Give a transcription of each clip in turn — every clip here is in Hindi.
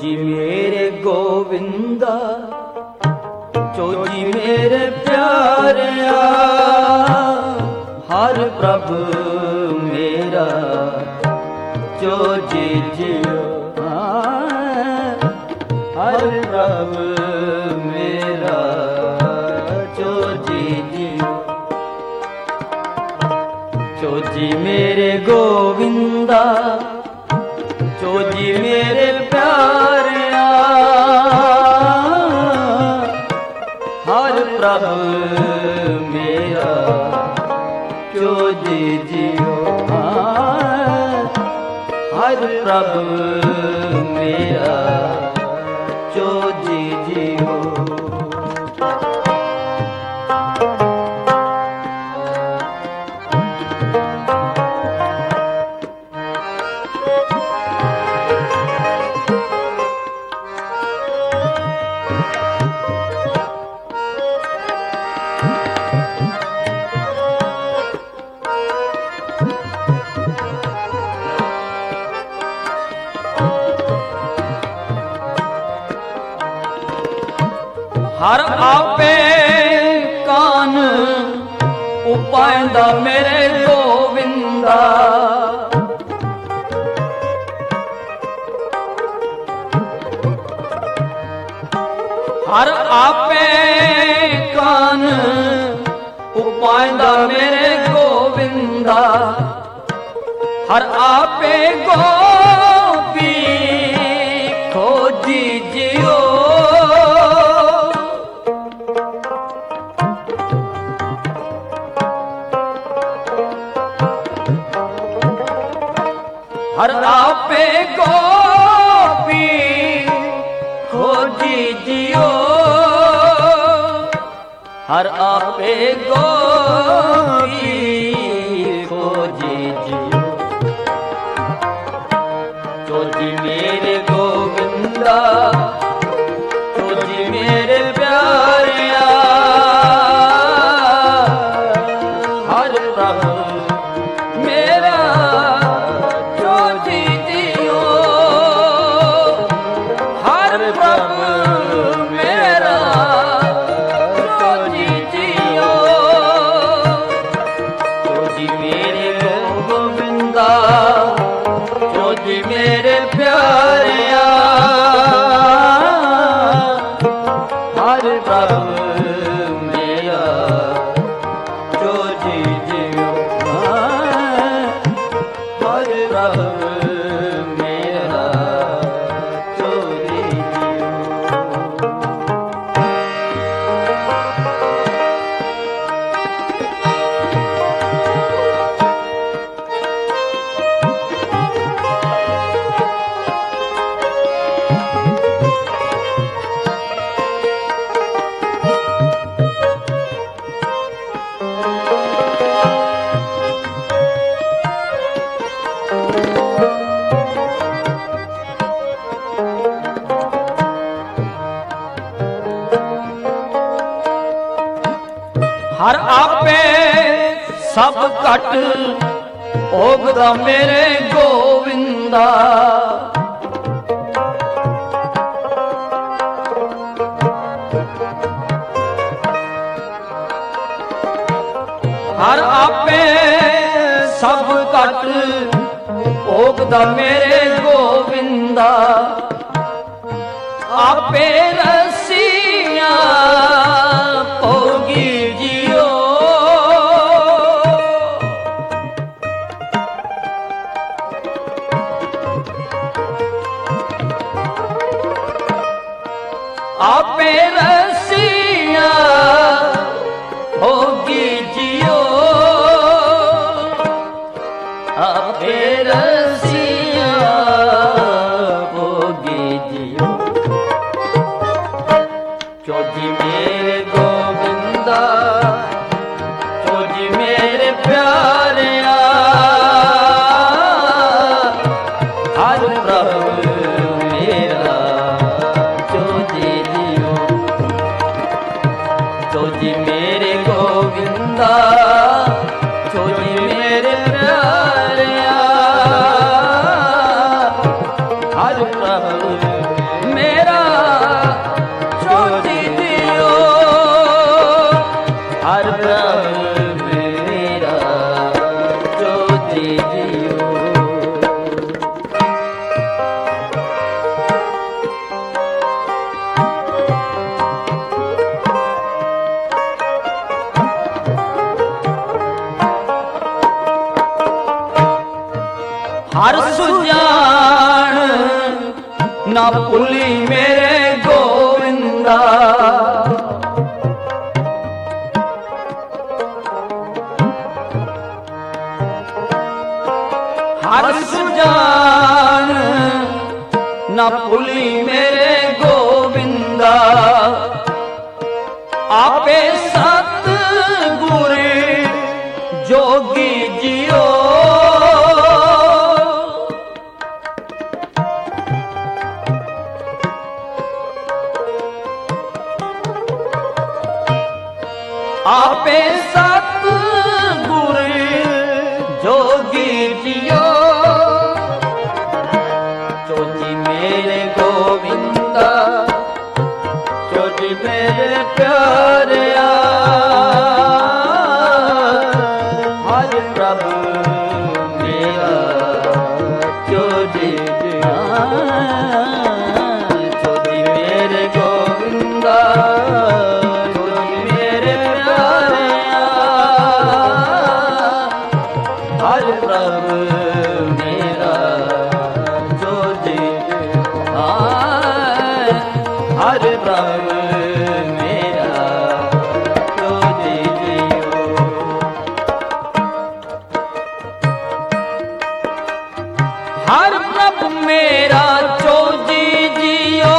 जी मेरे गोविंदा, जो जी मेरे प्यारिया, हर प्रभु मेरा जो जी जियो, हर प्रभु मेरा जो जी जियो। जो जी मेरे गोविंदा, जो जी मेरे प्यारिया, हर प्रभु मेरा जो जी जियो, हर प्रभु मेरा जो जी जियो। हर आपे कान उपायंदा मेरे गोविंदा, हर आपे कान उपायंदा मेरे गोविंदा, हर आपे गोपी खोजी जियो, हर आपे गोपी खोजी जियो, हर आपे गोपी खोजी जियो। जो जी मेरे गोविंदा, जो जी मेरे प्यारिया, हर प्रभु मेरा जो जी जियो, हर प्रभु मेरा जो जी जियो। जो जी मेरे गोविंदा, जो जी मेरे प्यारिया, हर प्रभु मेरा जो जी जियो, हर प्रभु मेरा जो जी जियो। हर आपे सब घट भोगदा मेरे गोविंदा, हर आपे सब घट भोगदा मेरे गोविंदा, आपे रसिया भोगी जियो, आपे रसिया भोगी जियो, आपे रसिया भोगी जियो। जो जी मेरे गोविंदा, जो जी मेरे प्यारिया, हर प्रभु मेरा जो जी जियो। जो जी मेरे गोविंदा, जो जी मेरे प्यारिया, हर प्रभु हर सुजान ना भूली मेरे गोविंदा। हर सुजान ना भूली मेरे गोविंदा। आपे सतगुर जोगी जियो। आपे सतगुर जोगी जियो। चोजी मेरे गोविंदा चोजी मेरे प्यारिया। हर प्रभु मेरा चोजी चोजी मेरे गोविंदा चोजी मेरे प्यारिया। हर प्रभु मेरा चोजी हर प्रभु हर प्रभु मेरा चोजी जियो।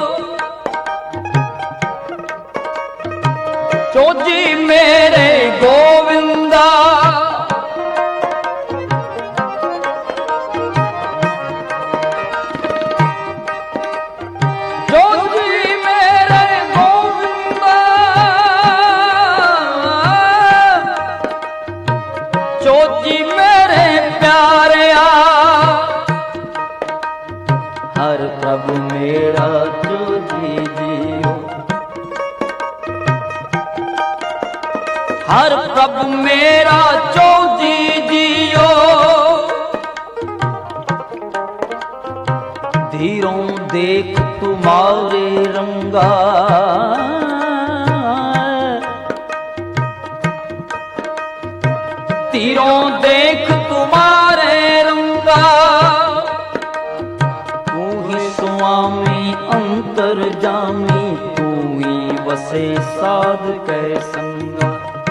चोजी मेरे गोविंदा। चोजी मेरे गोविंदा। चोजी मेरे प्यारिया। हर प्रभु मेरा चोजी जियो। हर प्रभु मेरा चोजी जियो। धीरों देख तुम्हारे रंगा। तीरों देख तुम्हारे रंगा। स्वामी अंतर जामी तू ही वसे साध कै संगा।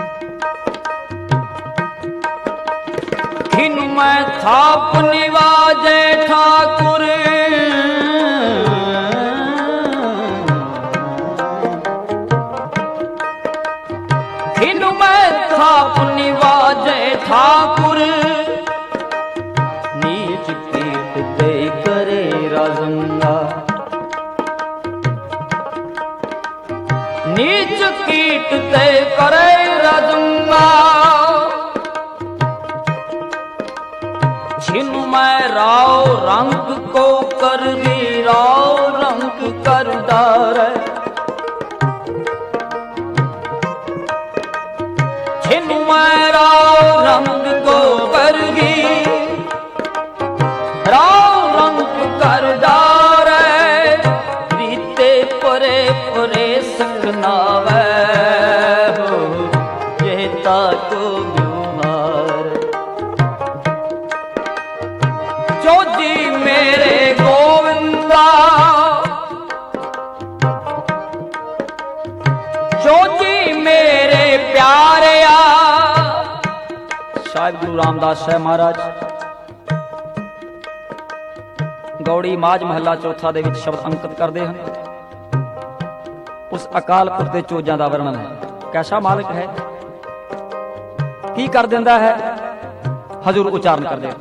खिन मैं थाप निवाजे ठाकुर। खिन मैं थाप निवाजे ठाकुर। नीच पीठ दे करे राजंगा। नीच कीट ते करे राजंगा। छिन मैं राव रंग को कर दी राव रंग कर डारे। छिन मैं राव रंग को कर दी राव रंग कर डारे। रीते परे परे सकनावे हो जेता को गुमार। चोजी मेरे गोविंदा। चोजी मेरे प्यारिया। साहिब गुरु रामदास साहब महाराज गौड़ी माज महला चौथा दे विच शब्द अंकित करते हैं। उस अकाल पुरख दे चोजां दा वर्णन है। कैसा मालिक है की कर दिंदा है। हजूर उच्चारण कर दे।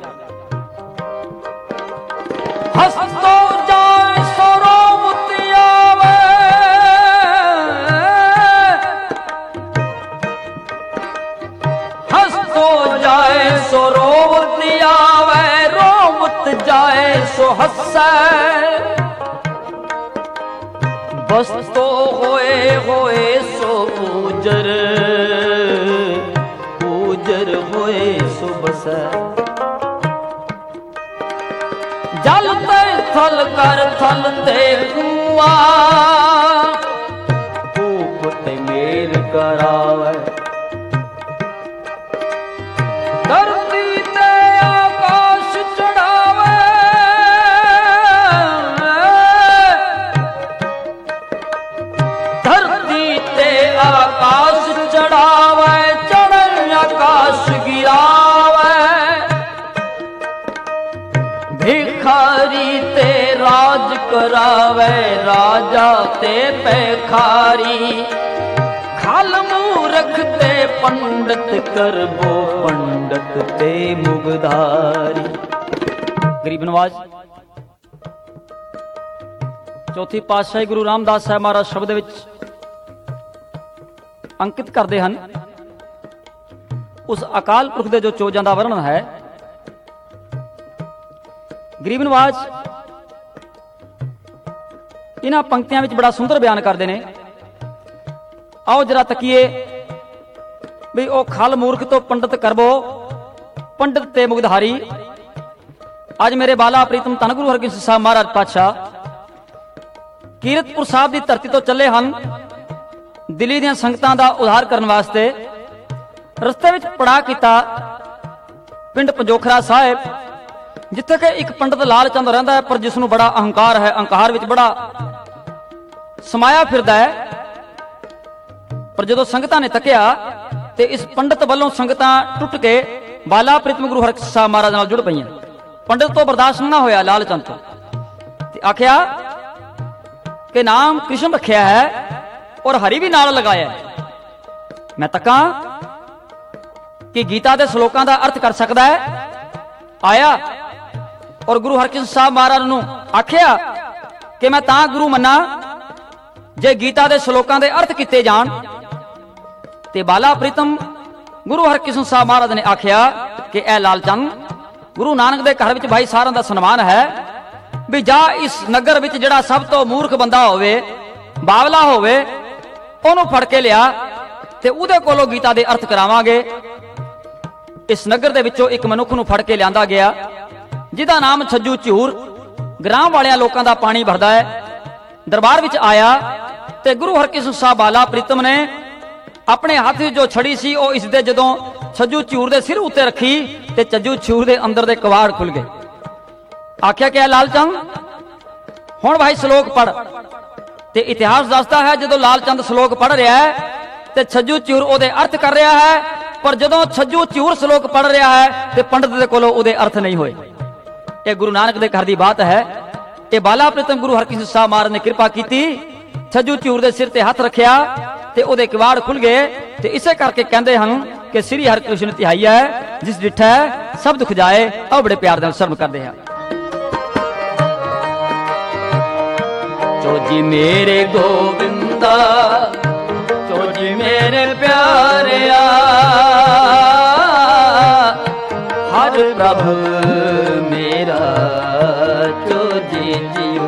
हस्तो जाए सोरो मुतियावे। हस्तो जाए सोरो मुतियावे। रोमत जाए सो हंसे। बस तो होए सो पूजर। पूजर होए सो बसे। जल ते थल कर थल ते कुआं। कूप ते मेर करावे। धरती ते आकाश चढ़ा। करावे राजा ते पैखारी, खाल मूरख ते पंडित करबो पंडित ते मुगधारी। गरीब नवाज चौथी पातशाही गुरु रामदास साहब महाराज शब्द विच अंकित करते हैं उस अकाल पुरख के जो चोजां का वर्णन है। गरीब नवाज इन्हां पंक्तियां विच बड़ा सुंदर बयान करते हैं। आओ जरा तकीए भी ओ खल मूर्ख तो पंडित करबो पंडित ते मुगधारी। अज मेरे बाला प्रीतम धन गुरु हरकृष्ण साहब महाराज पातशाह कीरतपुर साहब की धरती तो चले हैं दिल्ली दी संगतां दा उद्धार करने वास्ते। रस्ते विच पड़ा किया पिंड पंजोखरा साहिब, जिथे कि एक पंडित लाल चंद रहिंदा है, पर जिसनूं बड़ा अहंकार है, अहंकार विच बड़ा समाया फिरदा है। पर जदों संगतां ने तकिया ते इस पंडित वालों संगतां टुट के बाला प्रीतम गुरु हरकृष्ण साहब महाराज नाल जुड़ पईआं। पंडित तो बर्दाश्त ना होया लाल चंद तो, ते आखिया कि नाम कृष्ण रखिया है और हरि भी नाल लगाया है। मैं तका कि गीता के श्लोकां का अर्थ कर सकता है। आया और गुरु हरकृष्ण साहब महाराज नूं आखिया कि मैं तां गुरु मन्ना जे गीता के श्लोकां के अर्थ किते जाण। ते बाला प्रीतम गुरु हरकृष्ण साहब महाराज ने आखिया कि ऐ लालचंद, गुरु नानक दे घर विच भाई सारां दा सन्मान है भी जा इस नगर विच जिहड़ा सब तो मूर्ख बंदा होवे, बावला होवे, ओनू फड़ के लिया ते उहदे कोलों गीता दे अर्थ करावांगे। इस नगर दे विचों एक मनुख नूं फड़ के लिआंदा गया जिहदा नाम छज्जू झूर, ग्राम वालियां लोकां दा पानी भरदा है। दरबार विच आया ते गुरु हरकृष्ण साहब बाला प्रीतम ने अपने हाथ जो छड़ी सी वो इसदे जदों छज्जू झूर दे सिर उत्ते रखी ते छज्जू झूर दे अंदर दे कवाड़ खुल गए। आख्या क्या लालचंद हुण भाई श्लोक पढ़। ते इतिहास दसदा है जदों लालचंद श्लोक पढ़ रहा है ते छज्जू झूर ओदे अर्थ कर रहा है, पर जदों छज्जू झूर श्लोक पढ़ रहा है ते पंडित दे कोलों ओदे अर्थ नहीं होए। ये गुरु नानक दे घर दी बात है। ये बाला प्रीतम गुरु हरकृष्ण साहब महाराज ने कृपा की, छज्जू झूर दे सिर ते हथ रखिया ते ओदे किवाड़ खुल गए। ते इसे करके कहते हैं कि श्री हरकृष्ण तिहाई है जिस डिठा सब दुख जाए। आओ बड़े प्यार नाल शर्म करते हैं। चोजी मेरे गोविंदा, चोजी मेरे प्यारिया, हर प्रभु मेरा चोजी जियो।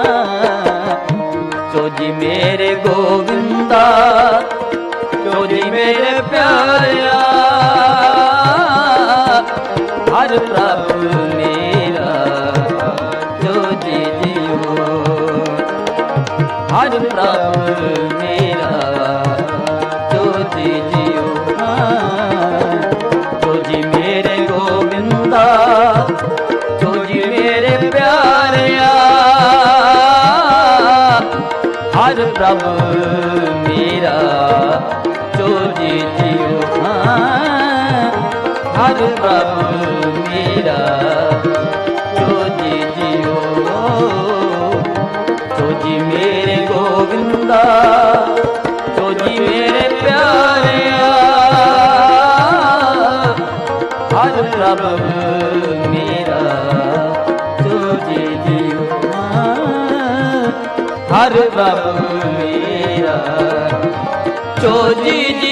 चोजी मेरे गोविंदा, चोजी मेरे प्यारिया, हर प्रभु मेरा चोजी जियो। हर प्रभु मेरा चोजी जियो। चोजी मेरे गोविंदा, चोजी मेरे प्यारिया, हर प्रभु मेरा चोजी जियो। हर प्रभु मेरा चोजी जियो। चोजी मेरे गोविंदा, चोजी मेरे प्यारिया, हर प्रभु मेरा चोजी जियो। हर प्रभु मेरा चोजी जियो।